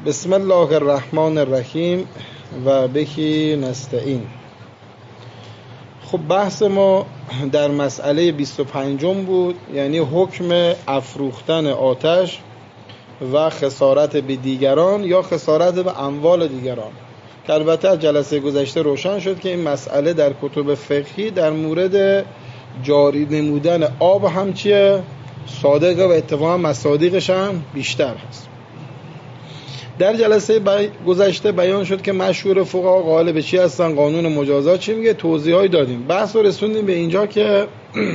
بسم الله الرحمن الرحیم و بهی نستعین. خب بحث ما در مسئله 25 بود، یعنی حکم افروختن آتش و خسارت به دیگران یا خسارت به اموال دیگران، که البته از جلسه گذشته روشن شد که این مسئله در کتب فقهی در مورد جاری نمودن آب هم چیه؟ صادقه و اتفاقا مصادیقش هم بیشتر هست. در جلسه گذشته بیان شد که مشهور فقها قائل به چی هستن، قانون مجازات چی میگه، توضیحای دادیم. بحث رو رسوندیم به اینجا که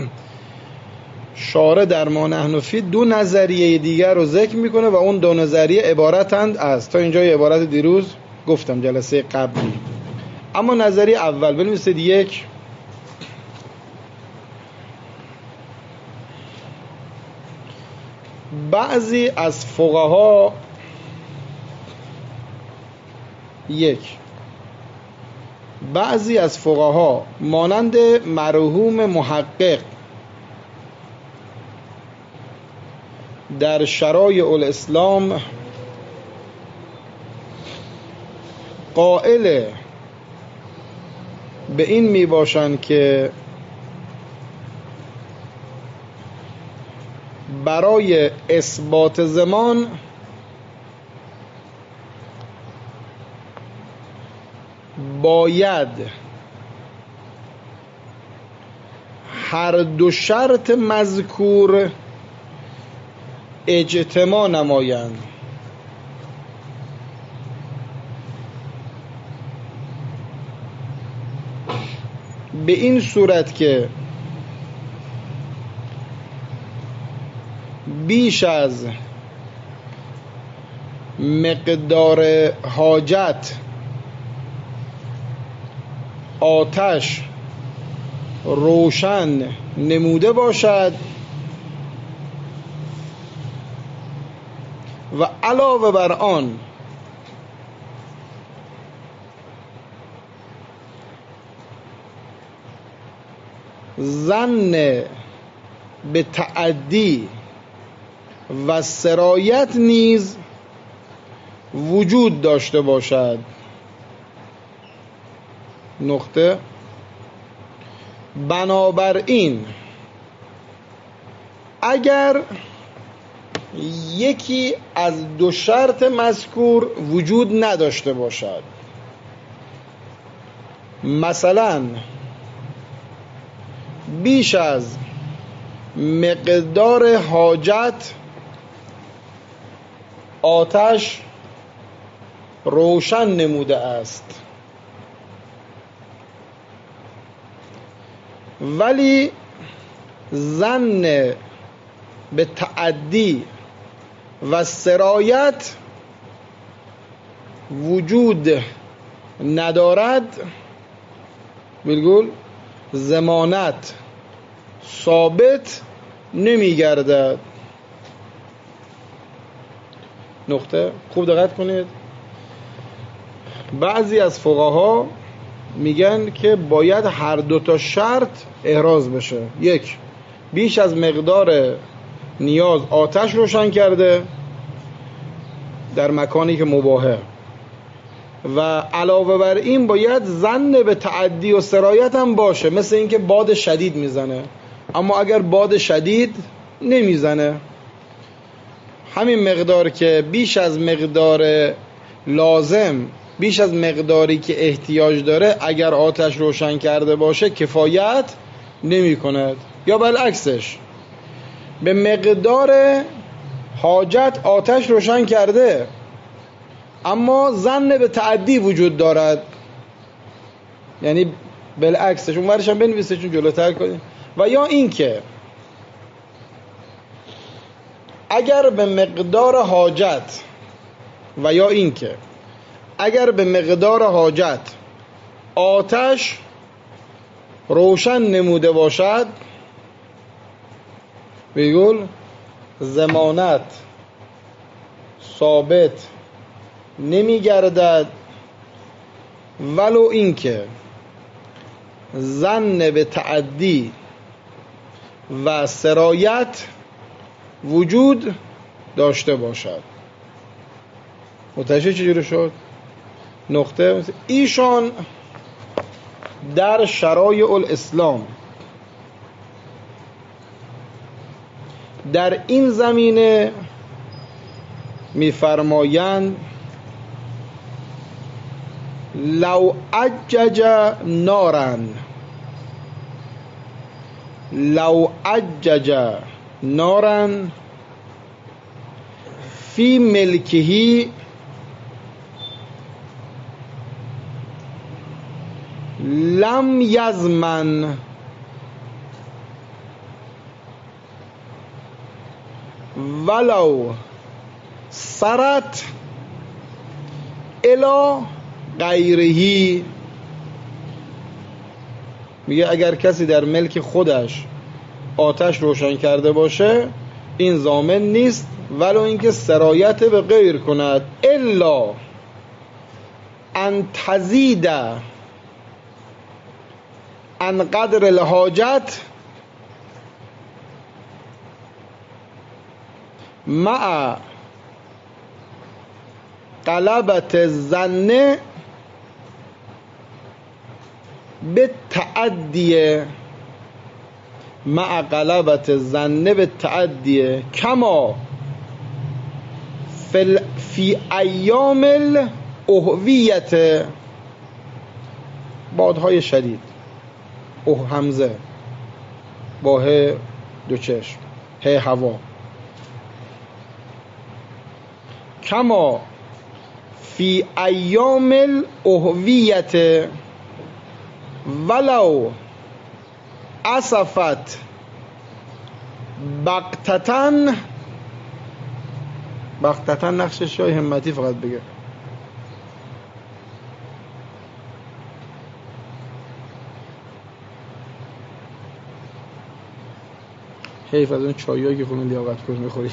شارع در ما نحن فی دو نظریه دیگر رو ذکر میکنه و اون دو نظریه عبارتند از، تا اینجا یه عبارت دیروز گفتم جلسه قبلی. اما نظریه اول بنویسید یک، بعضی از فقها مانند مرحوم محقق در شرایع الاسلام قائل به این می باشند که برای اثبات زمان باید هر دو شرط مذکور اجتماع نمایند. به این صورت که بیش از مقدار حاجت آتش روشن نموده باشد و علاوه بر آن ظن به تعدی و سرایت نیز وجود داشته باشد. نقطه. بنابراین اگر یکی از دو شرط مذکور وجود نداشته باشد، مثلا بیش از مقدار حاجت آتش روشن نموده است ولی ظن به تعدی و سرایت وجود ندارد، بالکل ضمانت ثابت نمی گردد. نقطه. خوب دقت کنید، بعضی از فقها میگن که باید هر دو تا شرط احراز بشه. یک، بیش از مقدار نیاز آتش روشن کرده در مکانی که مباحه و علاوه بر این باید ظن به تعدی و سرایت هم باشه، مثل اینکه باد شدید میزنه اما اگر باد شدید نمیزنه، همین مقدار که بیش از مقدار لازم، بیش از مقداری که احتیاج داره اگر آتش روشن کرده باشه کفایت نمی کند. یا بالعکسش، به مقدار حاجت آتش روشن کرده اما ظن به تعدی وجود دارد، یعنی بالعکسش. اون ورش هم بنویسه چون جلوتر کنیم. و یا این که اگر به مقدار حاجت آتش روشن نموده باشد، بگول ضمانت ثابت نمی گردد ولو اینکه ظن به تعدی و سرایت وجود داشته باشد. متوجه چجوری شد؟ نقطه ایشان در شرایع الاسلام در این زمینه میفرمایند لو اجج نارن فی ملکه لم یزمن ولو سرت الی غیره. میگه اگر کسی در ملک خودش آتش روشن کرده باشه این ضامن نیست ولو اینکه سرایت به غیر کند، الا ان تزید عن قدر الحاجت مع غلبت الظن بالتعدی مع غلبت الظن بالتعدی کما فی ایام الاهویت. بادهای شدید، اوه همزه با ه دو چشم، ه هوا. کما فی ایام الاهویت ولو اسفت بغتتن نقشش شای همتی فقط بگه. حیف از اون چایایی که خونه لیاقت کن میخوری.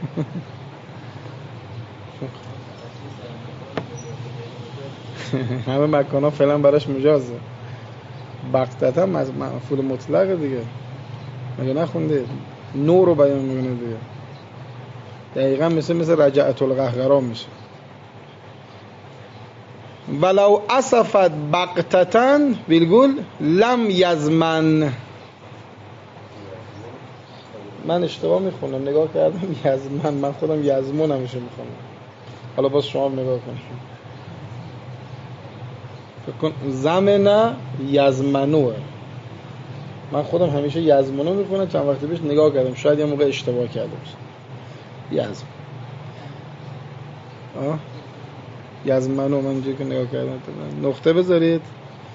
همه مکانا فعلا براش مجازه. بغتتن مفعول مطلق دیگه، مگه نخونده نور رو بیان میکنه دیگه. دقیقا مثل رجعت القهقرا میشه. ولو اسفت بغتتن ویلگول لم یزمن. من اشتباه میخونم، نگاه کردم یزمن، من خودم یزمون همیشه میخونم. حالا باز شما نگاه کنید، فکر کن زمن یزمنوه، من خودم همیشه یزمنو میخونم. چند وقتی پیش نگاه کردم شاید یه موقع اشتباه کرده باشه. یزم یزمنو، من اینجوری که نگاه کردم نقطه بذارید.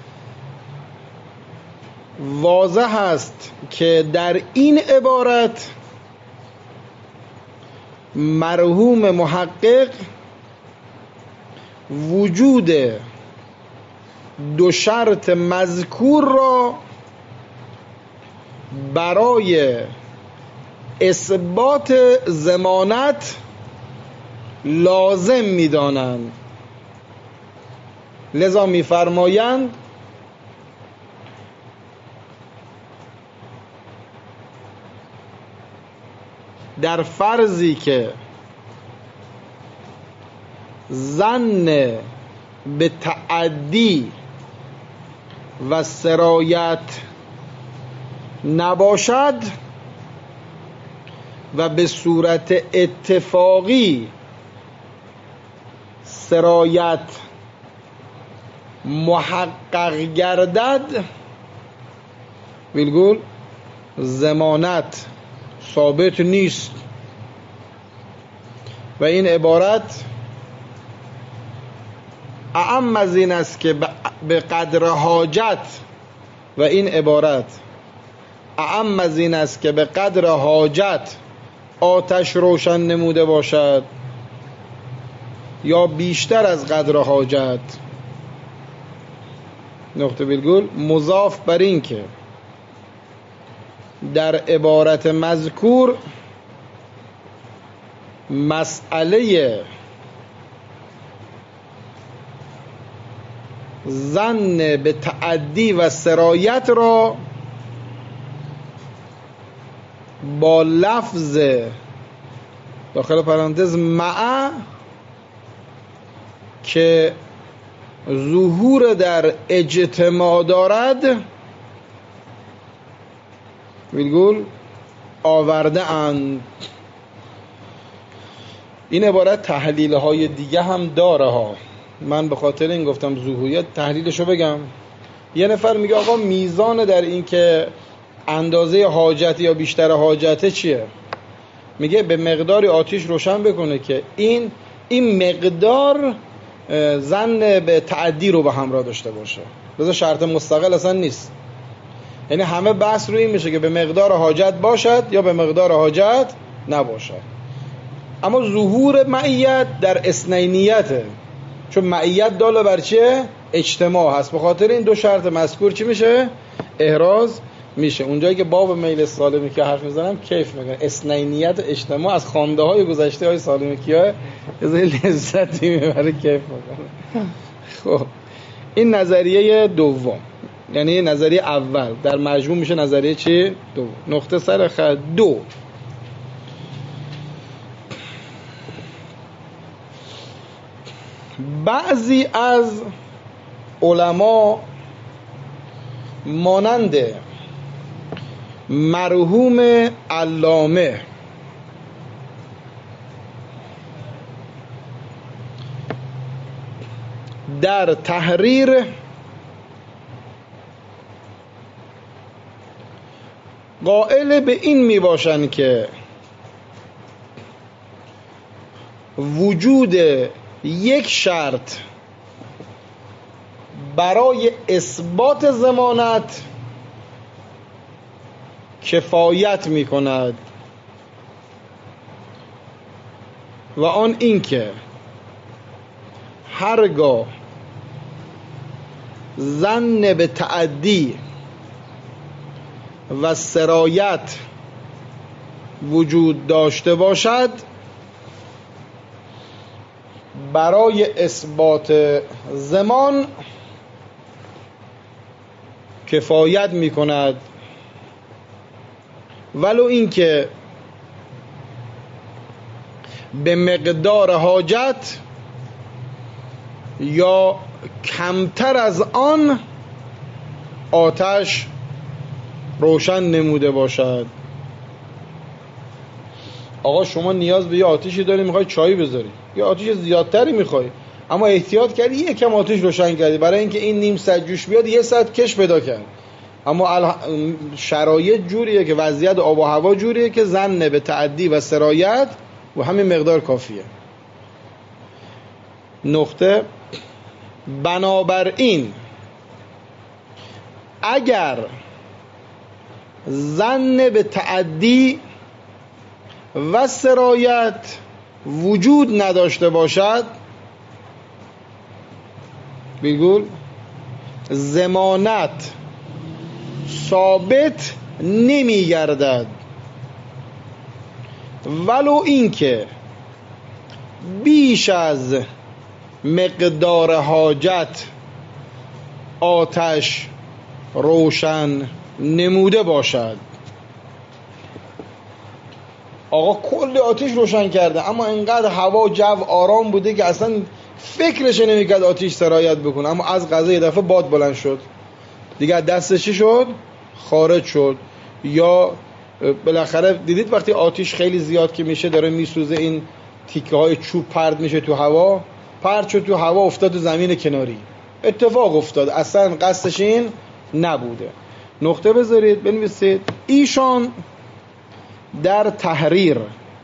واضح است که در این عبارت مرحوم محقق وجود دو شرط مذکور را برای اثبات ضمانت لازم می‌دانند، لذا می‌فرمایند در فرضی که ظن به تعدی و سرایت نباشد و به صورت اتفاقی سرایت محقق گردد ویلگول ضمانت ثابت نیست. و این عبارت اعم از این است که به قدر حاجت، و این عبارت اعم از این است که به قدر حاجت آتش روشن نموده باشد یا بیشتر از قدر حاجت. نقطه ویرگول مضاف بر این که در عبارت مذکور مسئله ظن به تعدی و سرایت را با لفظ داخل پرانتز مع که ظهور در اجتماع دارد ویرگول آورده اند. این عبارت تحلیل های دیگه هم داره ها، من به خاطر این گفتم ظهوریت تحلیلشو بگم. یه نفر میگه آقا میزان در این که اندازه حاجت یا بیشتر حاجته چیه؟ میگه به مقداری آتیش روشن بکنه که این مقدار ظن به تعدی رو به همراه داشته باشه. لذا شرط مستقل اصلا نیست، یعنی همه بحث روی این میشه که به مقدار حاجت باشد یا به مقدار حاجت نباشد. اما ظهور معیت در اثنینیته، چون معیت داله بر چیه؟ اجتماع هست. به خاطر این دو شرط مذکور چی میشه؟ احراز میشه. اونجایی که باب میل سالمی که حرف میزنم کیف میکنه، اثنینیت اجتماع از خوانده های گذشته های سالمی که های لذتی میبره، کیف میکنه. خب این نظریه دوم، یعنی نظریه اول در مجموع میشه نظریه چی؟ دوم. نقطه سر خط دو. بعضی از علما مانند مرحوم علامه در تحریر قائل به این می باشند که وجود یک شرط برای اثبات ضمانت کفایت می کند و آن اینکه هرگاه ظن به تعدی و سرایت وجود داشته باشد برای اثبات ضمان کفایت می کند، ولو اینکه به مقدار حاجت یا کمتر از آن آتش روشن نموده باشد. آقا شما نیاز به یه آتیشی داری، میخوای چای بذاری، یه آتیش زیادتری میخوای، اما احتیاط کردی یکم آتیش روشن کردی برای اینکه این نیم ساعت جوش بیاد، یه ساعت کش پیدا کرد. اما شرایط جوریه که وضعیت آب و هوا جوریه که ظن به تعدی و سرایت و همین مقدار کافیه. نقطه بنابراین اگر ظن به تعدی و سرایت وجود نداشته باشد، بگول ضمانت ثابت نمی گردد، ولو اینکه بیش از مقدار حاجت آتش روشن نموده باشد. آقا کل آتش روشن کرده، اما اینقدر هوا جو آرام بوده که اصلا فکرش نمیکرد آتش سرایت بکنه، اما از قضا یه دفعه باد بلند شد، دیگه دستش چی شد؟ خارج شد. یا بالاخره دیدید وقتی آتش خیلی زیاد که میشه داره میسوزه، این تیکه های چوب پرد میشه تو هوا، پرد شد تو هوا، افتاد تو زمین کناری، اتفاق افتاد، اصلا قصدش این نبوده. نقطه بذارید بنویسید. ایشان در تحریر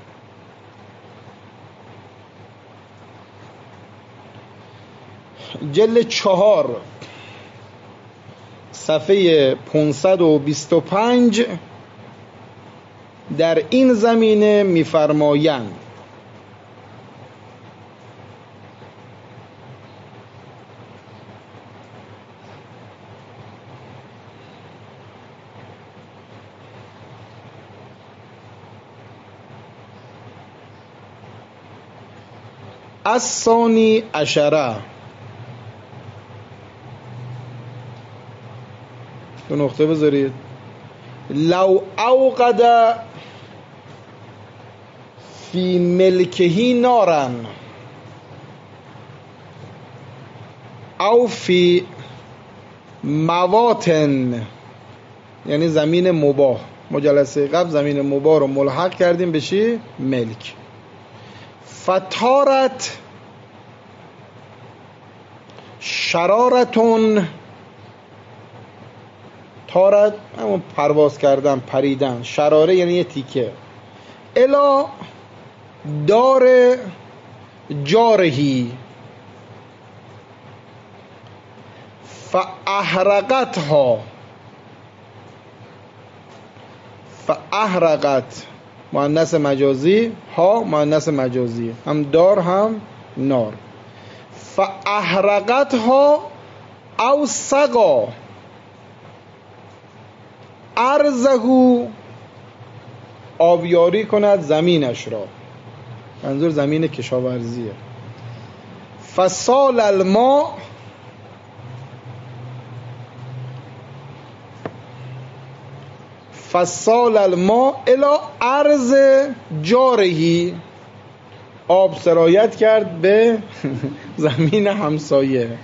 جلد 4 صفحه 525 در این زمینه می‌فرمایند الثانی عشره، دو نقطه بذارید، لو اوقد فی ملکهی نارن او فی مواطن، یعنی زمین مباح. ما جلسه قبل زمین مباح رو ملحق کردیم به چی؟ ملک. فتارت شرارتون، تارت همون پرواز کردن، پریدن. شراره یعنی یه تیکه. الا دار جارهی فاحرقتها، فاحرقت مؤنث مجازی، ها مؤنث مجازی، هم دار هم نار. فاحرقتها او سقا ارزهو، آبیاری کند زمینش را، منظور زمین کشاورزیه. فسال الماء، فسال الماء الی ارض جارهی، آب سرایت کرد به زمین همسایه.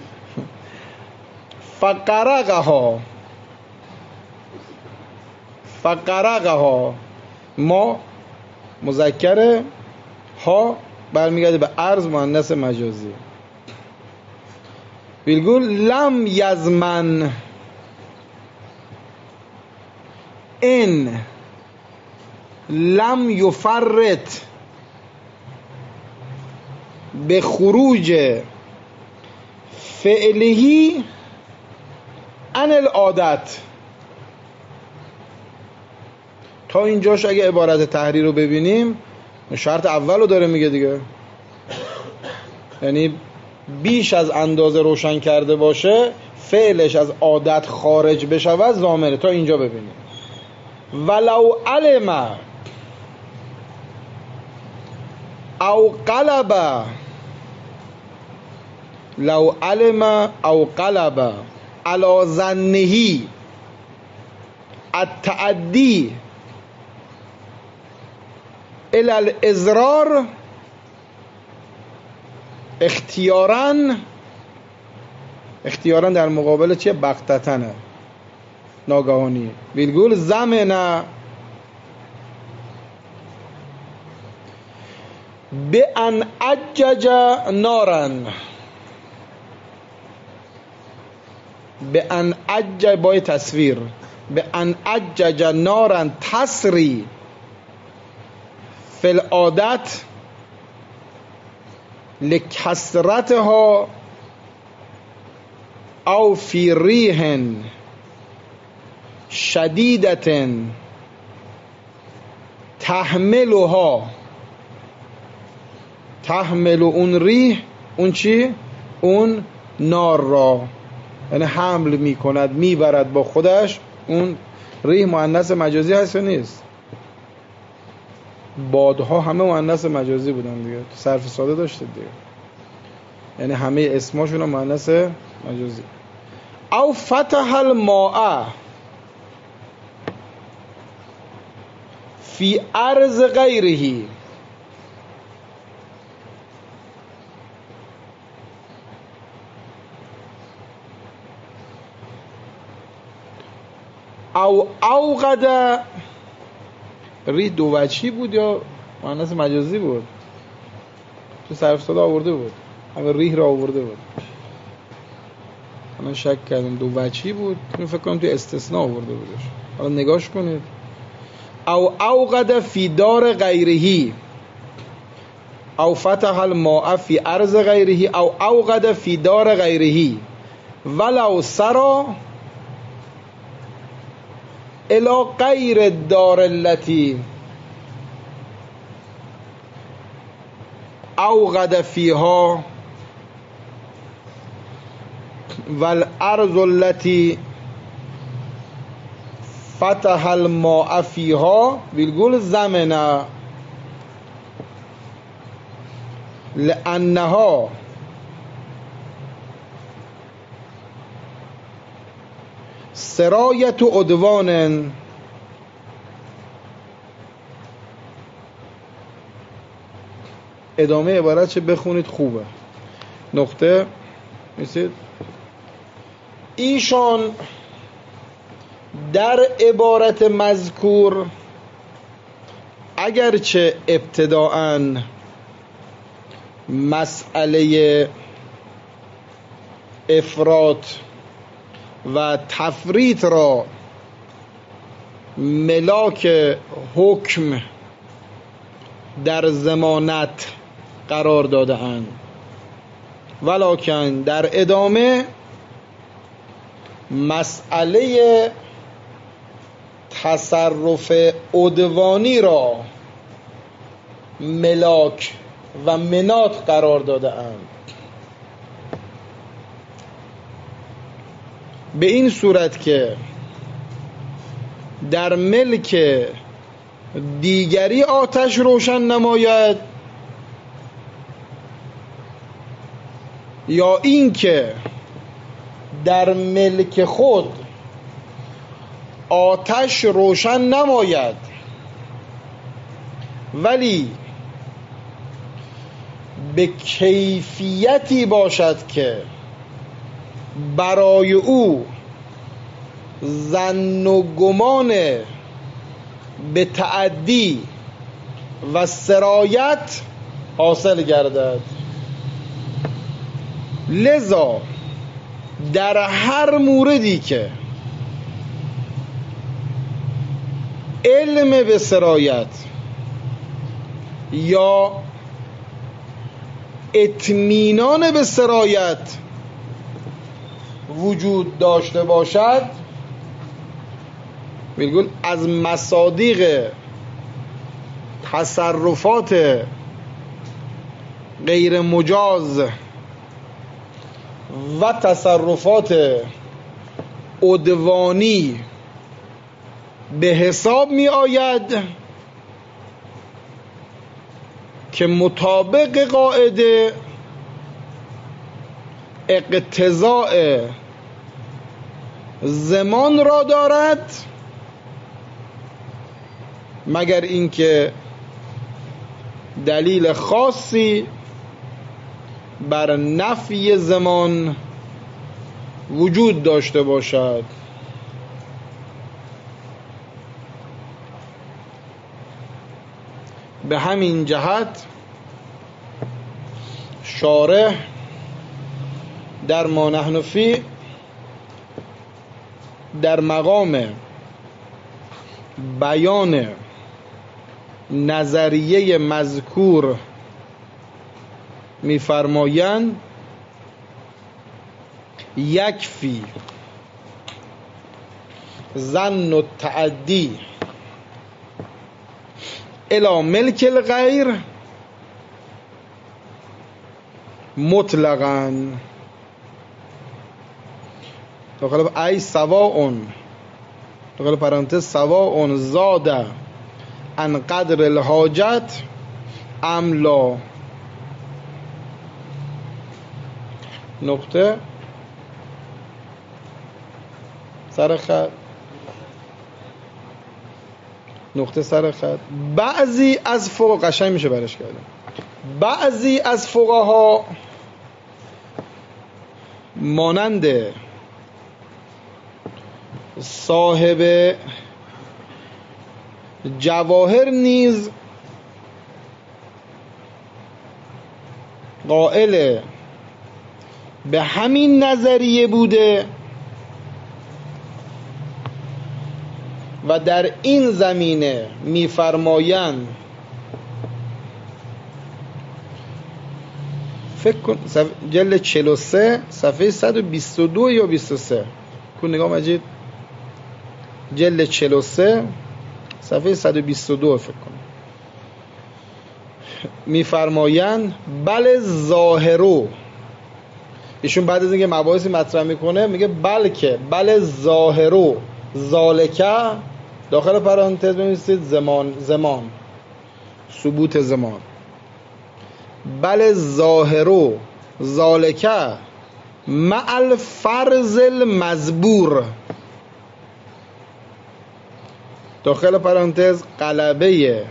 فقرقها، فقرقها ما مذکره، ها برمیگرده به ارض مؤنث مجازی. بیلگول لم یزمن ان لم یفرط به خروج فعلهی عن العادت. تا اینجاش اگه عبارت تحریر رو ببینیم شرط اول رو داره میگه دیگه، یعنی بیش از اندازه روشن کرده باشه، فعلش از عادت خارج بشه ضامنه. تا اینجا ببینیم. ولو علم او قلب، لو علم او قلب علی ظنه التعدی الی الاضرار اختیاراً، اختیاراً در مقابل چیه؟ بغتتنه، ناگهانی. ویلگول زمنه به ان اجج نارن، به ان اجج بای تصویر، به ان اجج نارن تسری فی العادت لکسرتها او فی ریح شدیدت تحملها، تحمل اون ریح، اون چی؟ اون نار را، یعنی حمل میکند، میبرد با خودش. اون ریح مؤنث مجازی هست یا نیست؟ بادها همه مؤنث مجازی بودن دیگه، صرف ساده داشته دیگه، یعنی همه اسماشون هم مؤنث مجازی. او فتح الماء فی ارض غیره، او اوقد، ریح دو وجهی بود یا مؤنث مجازی بود؟ تو صرف ساده آورده بود، همه ریح را آورده بود. من شک کردم دو وجهی بود، من فکر کنم تو استثناء آورده بودش. حالا نگاش کنید. او اوقد فی دار غیره، او فتح الماء فی ارض غیره، او اوقد فی دار غیره ولو سرا الی غیر الدار التي اوقد فیها والارض التي فتح الماء فیها بالگول زمنه لانها سرایت عدوان ادامه عبارت چه بخونید خوبه. نقطه میسید ایشان در عبارت مذکور اگرچه ابتداءً مسئله افراط و تفریط را ملاک حکم در ضمانت قرار داده اند، ولکن در ادامه مسئله تصرف عدوانی را ملاک و مناط قرار داده اند. به این صورت که در ملک دیگری آتش روشن نماید، یا این که در ملک خود آتش روشن نماید ولی به کیفیتی باشد که برای او ظن و گمان به تعدی و سرایت حاصل گردد. لذا در هر موردی که علم به سرایت یا اطمینان به سرایت وجود داشته باشد، بالکل از مصادیق تصرفات غیر مجاز و تصرفات عدوانی به حساب می آید که مطابق قاعده اقتضاء زمان را دارد، مگر اینکه دلیل خاصی بر نفی زمان وجود داشته باشد. به همین جهت شارح در ما نحن فی در مقام بیان نظریه مذکور می‌فرمایند یکفی ظن التعدی الی ملک الغیر مطلقاً داخل ای سواء داخل پرانتز سواء زاد عن قدر الحاجت ام لا. نقطه سر خط، نقطه سر خط. بعضی از فقها، قشنگ میشه برش کردم، بعضی از فقها مانند صاحب جواهر نیز قائل به همین نظریه بوده و در این زمینه می‌فرمایند فکر کن جلد 43 صفحه 122 یا 23 کن نگاه مجید، جلد 43 صفحه 122 فکر کنم، میفرمایند بل ظاهرو، ایشون بعد از اینکه مباحثی مطرح میکنه میگه بلکه بل ظاهرو ذالکه داخل پرانتز بنویسید زمان ثبوت زمان، بل ظاهرو ذالکه مع الفرض المزبور داخل پرانتز غلبه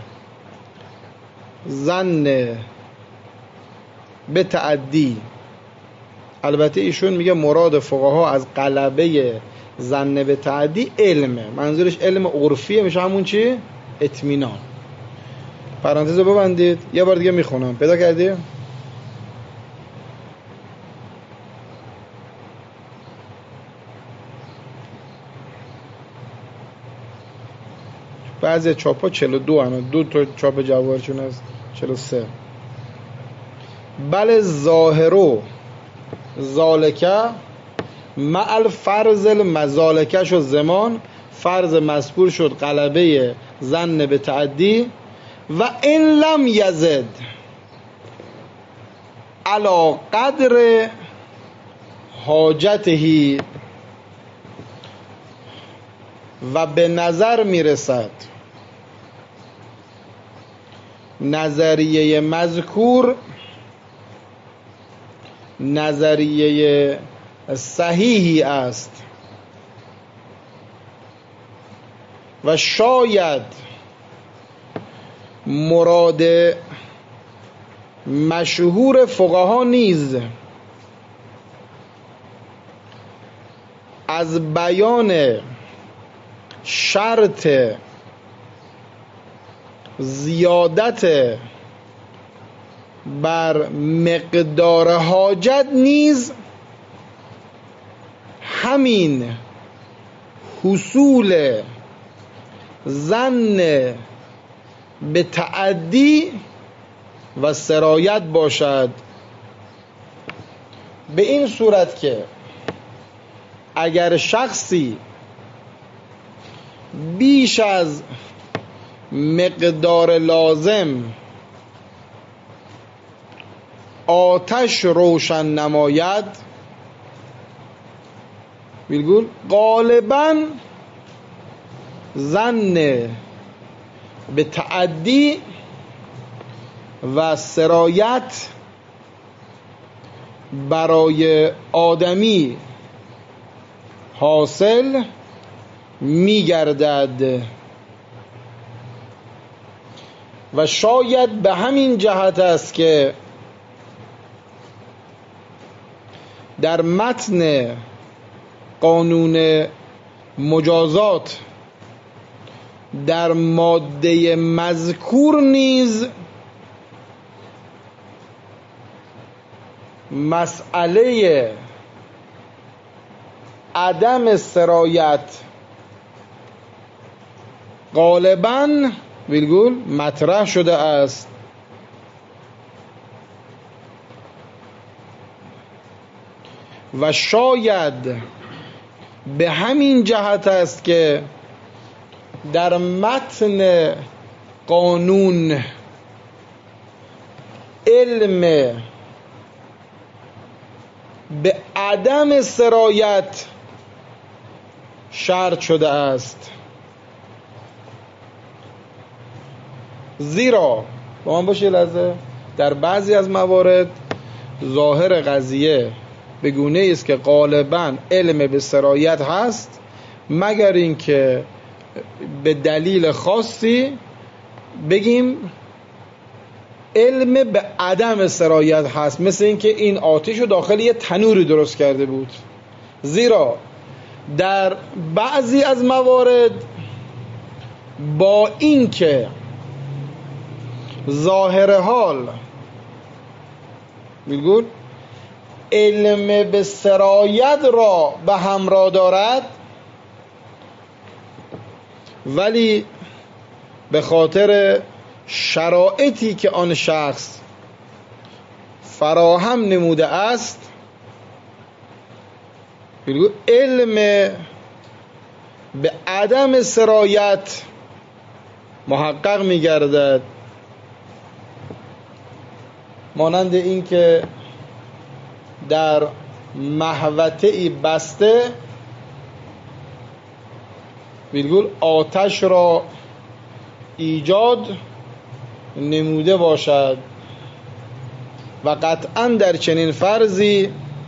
ظن به تعدی البته ایشون میگه مراد فقها از غلبه ظن به تعدی علمه، منظورش علم عرفیه، میشه همون چی؟ اطمینان. پرانتز رو ببندید، یه بار دیگه میخونم. پیدا کردی؟ بعضی چاپا 42 همه، 2 تا چاپ جواهرچون هست 43. بله ظاهرو ذالکه مع الفرض المذالکه شد زمان، فرض مذکور شد غلبه ظن به تعدی. و این لم یزد علی قدر حاجته، و به نظر میرسد نظریه مذکور نظریه صحیحی است و شاید مراد مشهور فقها نیز از بیان شرط زیادت بر مقدار حاجت نیز همین حصول ظن به تعدی و سرایت باشد، به این صورت که اگر شخصی بیش از مقدار لازم آتش روشن نماید، بالگول غالباً ظن به تعدی و سرایت برای آدمی حاصل می‌گردد و شاید به همین جهت است که در متن قانون مجازات در ماده مذکور نیز مسئله عدم سرایت غالباً ویلگول مطرح شده است. و شاید به همین جهت است که در متن قانون علم به عدم سرایت شرط شده است، زیرا با من باشه لحظه، در بعضی از موارد ظاهر قضیه به گونه است که غالباً علم به سرایت هست، مگر اینکه به دلیل خاصی بگیم علم به عدم سرایت هست، مثل اینکه این آتش رو داخل یه تنوری درست کرده بود. زیرا در بعضی از موارد با اینکه ظاهر حال میگوید علم به سرایت را به همراه دارد، ولی به خاطر شرایطی که آن شخص فراهم نموده است علم به عدم سرایت محقق می گردد، مانند این که در محوطه‌ای بسته ویرگول آتش را ایجاد نموده باشد و قطعا در چنین فرضی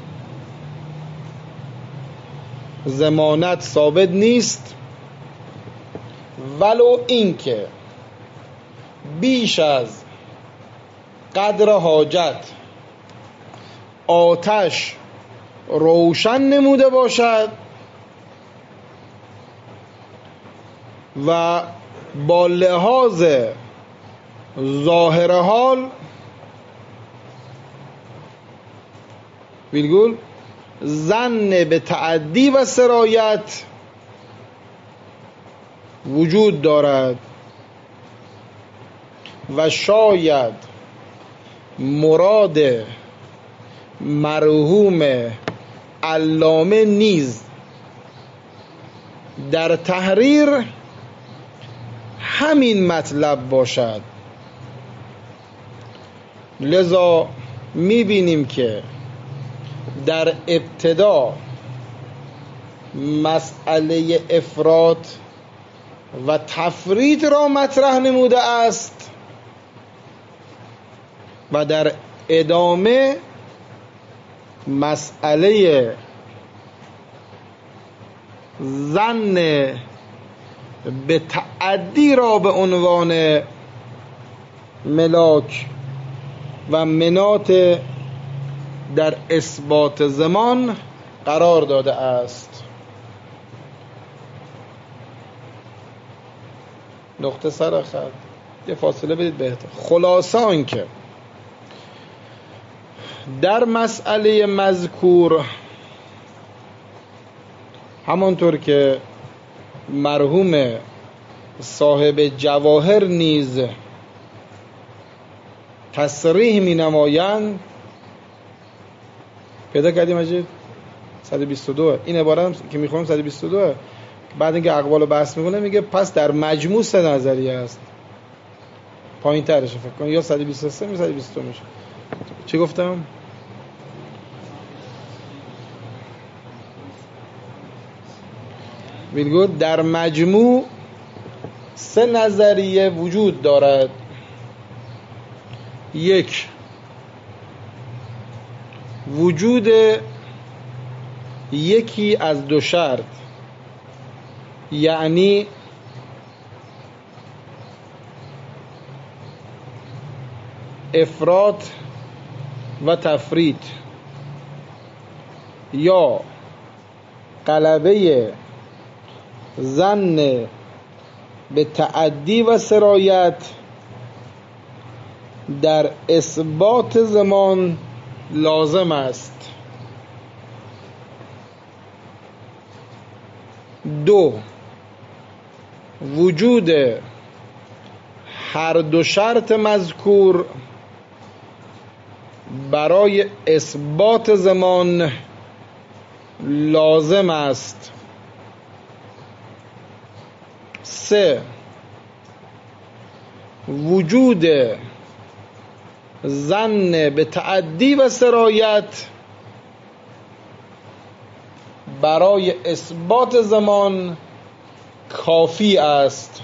ضمانت ثابت نیست، ولو اینکه بیش از قدر حاجت آتش روشن نموده باشد و با لحاظ ظاهر حال ویلگول ظن به تعدی و سرایت وجود دارد و شاید مراد مرحوم علامه نیز در تحریر همین مطلب باشد. لذا میبینیم که در ابتدا مسئله افراط و تفرید را مطرح نموده است و در ادامه مسئله ظن به تعدی را به عنوان ملاک و مناط در اثبات زمان قرار داده است. نقطه سر خط یه فاصله بدید بهتر. خلاصه آنکه در مسئله مذکور همانطور که مرحوم صاحب جواهر نیز تصریح می نمایند، پیدا کردیم مجید 122 این عبارت که میخونم 122 بعد اینکه اقوال رو بحث میکنه میگه پس در مجموع 3 نظریه است. پایین ترش فکر کنم یا 123 یا 122 میشه. چی گفتم؟ میگه در مجموع 3 نظریه وجود دارد. 1 وجود یکی از 2 شرط، یعنی افراط و تفرید یا غلبه ظن به تعدی و سرایت در اثبات زمان لازم است. 2 وجود هر 2 شرط مذکور برای اثبات زمان لازم است. 3 وجود ظن به تعدی و سرایت برای اثبات زمان کافی است.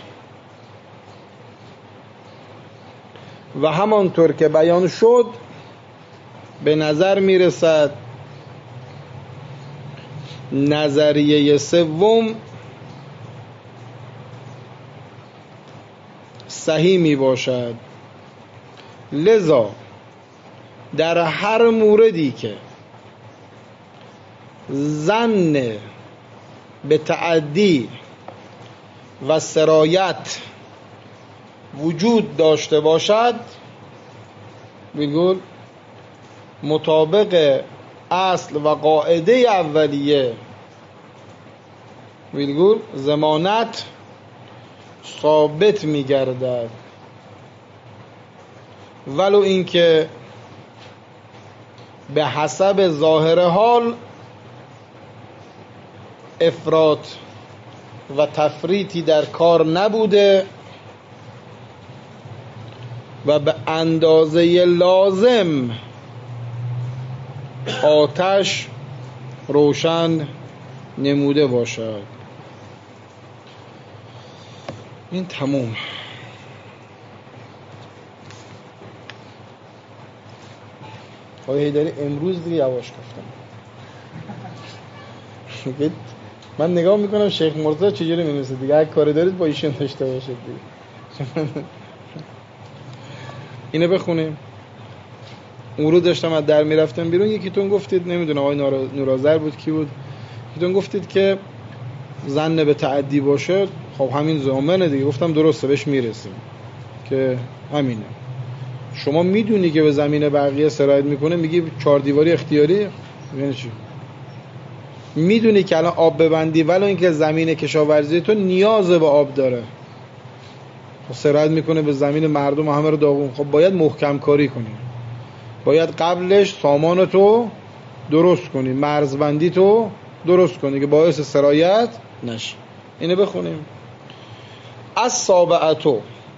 و همانطور که بیان شد به نظر میرسد نظریه 3 صحیح می باشد. لذا در هر موردی که ظن به تعدی و سرایت وجود داشته باشد میگن مطابق اصل و قاعده اولیه میگن ضمانت ثابت میگردد، ولو اینکه به حسب ظاهر حال افراط و تفریطی در کار نبوده و به اندازه لازم آتش روشن نموده باشد. این تموم. آقای حیدری امروز دیگه یواش گفتم. من نگاه میکنم شیخ مرتضی چجوری می‌نویسه دیگه، اگه کاری دارید با ایشون داشته باشید دیگه. اینو بخونیم. اون رو داشتم از در میرفتم بیرون، یکیتون گفتید، نمیدونم آقای نورازر بود کی بود، یکیتون گفتید که ظن به تعدی باشه، خب همین ضامنه دیگه. گفتم درسته، بهش میرسیم که همینه. شما میدونی که به زمین بقیه سرایت میکنه، میگی 4 دیواری اختیاری، یعنی چی؟ میدونی که الان آب ببندی ولو اینکه زمین کشاورزی تو نیاز به آب داره، سرایت میکنه به زمین مردم همه رو داغون، خب باید محکم کاری کنی، باید قبلش سامان تو درست کنی، مرزبندی تو درست کنی که باعث سرایت نشه. اینو بخونیم. السابعه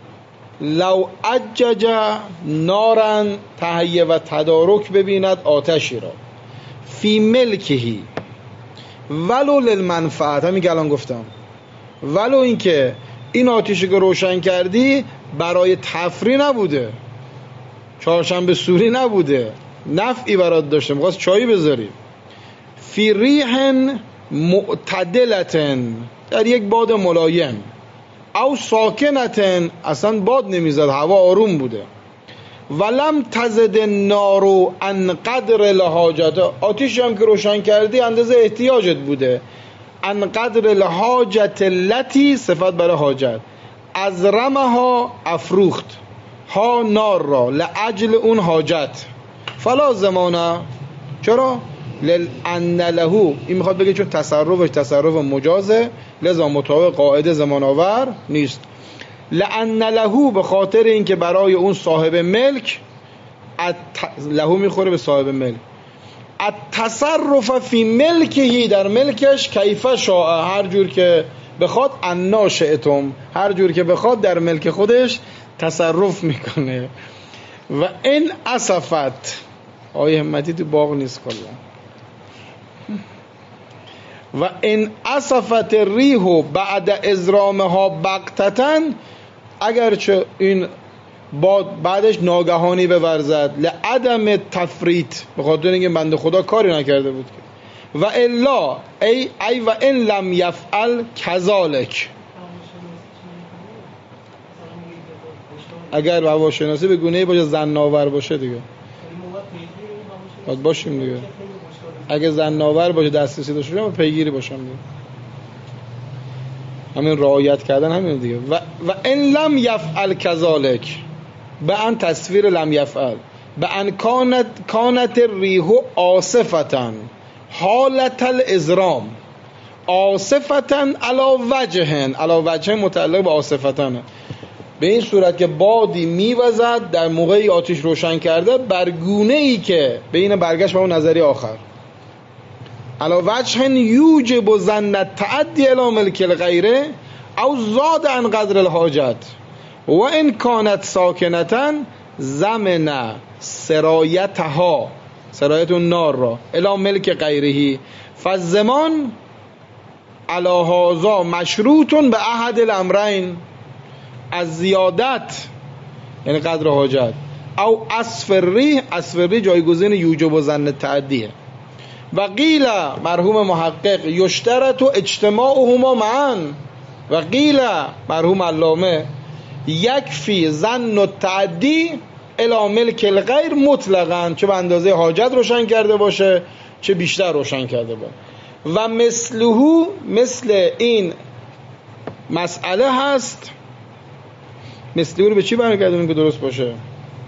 لو اجج نارا تهیه و تدارک ببیند آتشی را فی ملکهی ولو للمنفعت، همین که الان گفتم، ولو اینکه این آتشی که روشن کردی برای تفریح نبوده، چهارشنبه سوری نبوده، نفعی برات داشته، می‌خواست چایی بذاری، فی ریح معتدلتن، در یک باد ملایم، او ساکنتن، اصلا باد نمیزد، هوا آروم بوده، ولم تزد النار عن قدر الحاجت، آتیشی هم که روشن کردی اندازه احتیاجت بوده، عن قدر الحاجت التي، صفت برای حاجت، از رمها افروخت، ها نار را، لعجل اون حاجت، فلا زمانه، چرا؟ لأن له، این میخواد بگه چون تصرفش تصرف مجازه لذا مطابق قاعده زمانآور نیست. لأن له، به خاطر اینکه برای اون صاحب ملک، له میخوره به صاحب ملک، التصرف فی ملکهی، در ملکش، کیف شاء، هر جور که بخواد، انا شئتم، هر جور که بخواد در ملک خودش تصرف میکنه. و این اسفت، آیه همتی تو باغ نیست کلا. و این اسفت ریحو بعد ازرامها بغتتن، اگرچه این باد بعدش ناگهانی بورزد، لعدم تفریط، به خاطر اینکه بنده خدا کاری نکرده بود، و الا ای و ان لم یفعل کذالک، اگر هواشناسی به گونه‌ای باشه زناور باشه دیگه باید باشیم دیگه، اگه زناور باشه دسترسی داشته باشه پیگیری باشم دیگه، همین رعایت کردن همین دیگه. و ان لم یفعل کذالک، به ان تصویر لم یفعل، به ان کانت الریح آصفة حالت الازرام، آصفة علی وجه متعلق به آصفتانه، به این صورت که بادی میوزد در موقعی آتش روشن کرده بر گونه‌ای که بین برگشت به اون نظری آخر، علی وجه یوجب ظن التعدی الی ملک الغیره او زاد عن قدر الحاجت، و ان کانت ساکنتا زمن سرایتها، سرایت اون نار را، الی ملک غیره، فالزمان علی هذا مشروط به احد الامرین، از زیادت یعنی قدر حاجت، او اصفری جایگزین یوجب و ظن تعدیه. و قیل، مرحوم محقق، یشترط و اجتماعهما معا، و قیل، مرحوم علامه، یکفی ظن التعدی الی ملک الغیر مطلقاً، چه به اندازه حاجت روشن کرده باشه چه بیشتر روشن کرده باشه. و مثله، مثل این مسئله هست، مثله رو به چی برگردونیم که درست باشه؟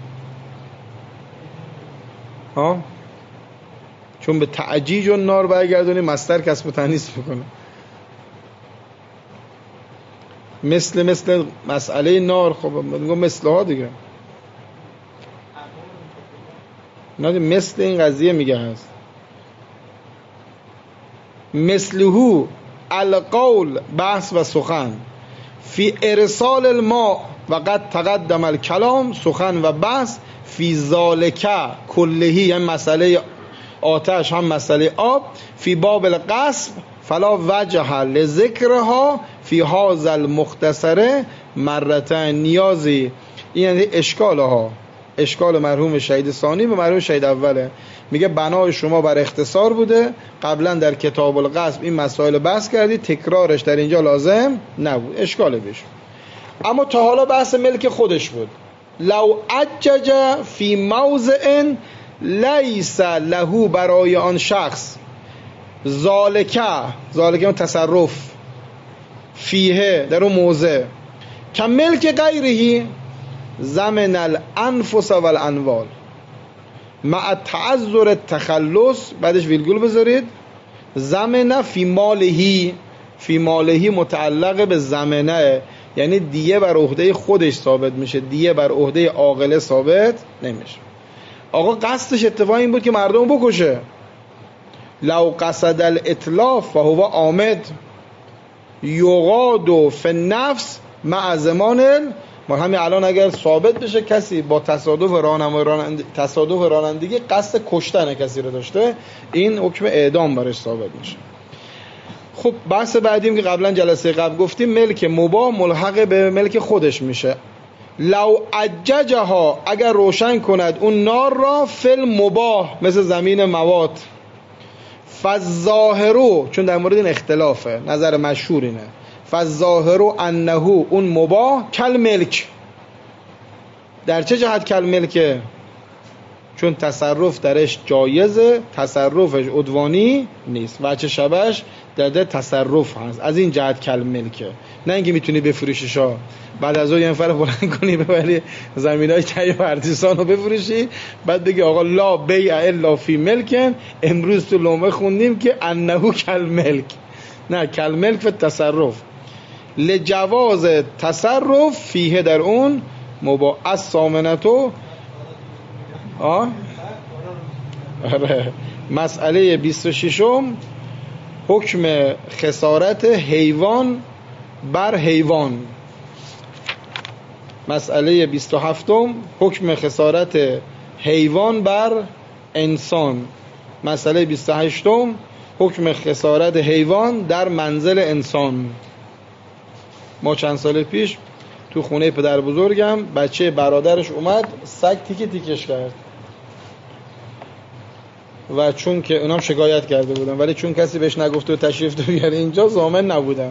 ها؟ چون به تعجیج و نار برگردونیم مصدر کسب و تانیث میکنه. مثل مسئله نار، خب میگم مثله ها دیگه، نه مثل این قضیه میگه هست. مثله القول، بحث و سخن، فی ارسال الماء و قد تقدم الکلام، سخن و بحث، فی ذالک کلهی، هم مسئله آتش هم مسئله آب، فی باب القصب فلا وجه لذکرها فی هذا المختصر مرتين، نیازی، یعنی اشکالها، اشکال مرحوم شهید ثانی به مرحوم شهید اوله، میگه بنای شما بر اختصار بوده، قبلا در کتاب القصب این مسائل بحث کردی، تکرارش در اینجا لازم نبود، اشکال بشه. اما تا حالا بحث ملک خودش بود. لو اجج فی موضع لیس له برای آن شخص ذالکه اون تصرف فیه در اون موضع که ملک غیرهی زمن الانفس و الانوال مع تعذر التخلص بعدش ویلگول بذارید زمنه فی مالهی متعلق به زمنه، یعنی دیه بر عهده خودش ثابت میشه، دیه بر عهده عاقله ثابت نمیشه. آقا قصدش اتفاق این بود که مردم بکشه. لو قصد الاتلاف فهو عامد یقاد فی النفس مع زمان ما همین الان اگر ثابت بشه کسی با تصادف رانندگی قصد کشتن کسی رو داشته، این حکم اعدام برش ثابت میشه. خب بحث بعدیم که قبلا جلسه قبل گفتیم ملک مباح ملحق به ملک خودش میشه. لو اججها اگر روشن کند اون نار را فل مباح مثل زمین مواد فالظاهرو، چون در مورد این اختلافه، نظر مشهور اینه، فالظاهرو انه اون مباح کل ملک. در چه جهت کل ملکه؟ چون تصرف درش جایزه، تصرفش عدوانی نیست، وجه شبهش در تصرف هست، از این جهت کل ملکه. نه اینکه میتونی بفروشیش ها بعد از اون یه نفر بلند کنی ببری زمینای تایی پرتیسان رو بفروشی بعد بگی آقا لا بیع الا فی ملکن. امروز تو لومه خوندیم که انهو کل ملک، نه کل ملک و تصرف لجواز تصرف فیه در اون مباح از سامنتو. مسئله 26 حکم خسارت حیوان بر حیوان. مسئله 27 حکم خسارت حیوان بر انسان. مسئله 28 حکم خسارت حیوان در منزل انسان. ما چند سال پیش تو خونه پدر بزرگم بچه برادرش اومد سگ تیکش کرد و چون که اونام شکایت کرده بودن ولی چون کسی بهش نگفته و تشریف تو بیاره اینجا ضامن نبودن.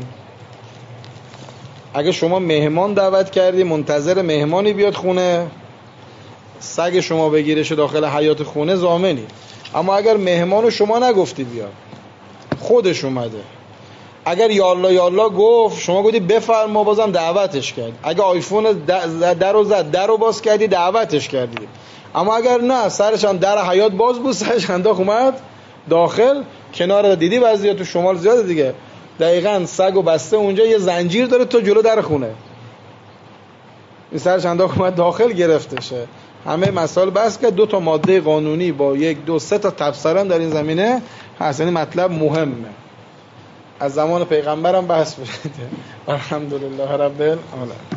اگه شما مهمان دعوت کردی منتظر مهمانی بیاد خونه سگ شما بگیرش داخل حیاط خونه ضامنی، اما اگر مهمانو شما نگفتی بیاد خودش اومده، اگر یالا یالا گفت شما گفتی بفرما بازم دعوتش کرد، اگه آیفون درو زد درو باز کردی دعوتش کردی، اما اگر نه سرش هم در حیاط باز بود سرش انداخت اومد داخل کنار دیدی بعضیا تو شمال زیاده دیگه دقیقاً سگ و بسته اونجا یه زنجیر داره تو جلو در خونه این سرش انداخت اومد داخل گرفتشه. همه مسائل بحث کرد، 2 تا ماده قانونی با 1 2 3 تا تفسیر در این زمینه هست، یعنی مطلب مهمه. از زمان پیغمبرم بحث بوده. الحمدلله رب العالمین.